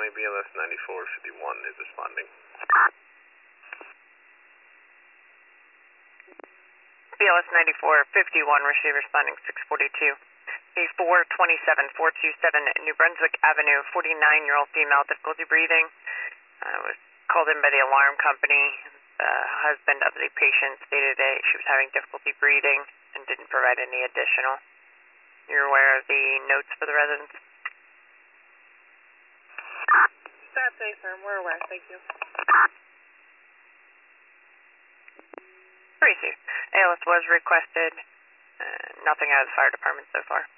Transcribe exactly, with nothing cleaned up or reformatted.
County, B L S ninety-four fifty-one is responding. B L S ninety-four fifty-one, receive responding six forty-two. A four twenty-seven four twenty-seven New Brunswick Avenue, forty-nine-year-old female, difficulty breathing. Uh, was called in by the alarm company. The husband of the patient stated that she was having difficulty breathing and didn't provide any additional. You're aware of the notes for the residents? That's safe, sir. We're aware. Thank you. Receive. A L S was requested. Uh, nothing out of the fire department so far.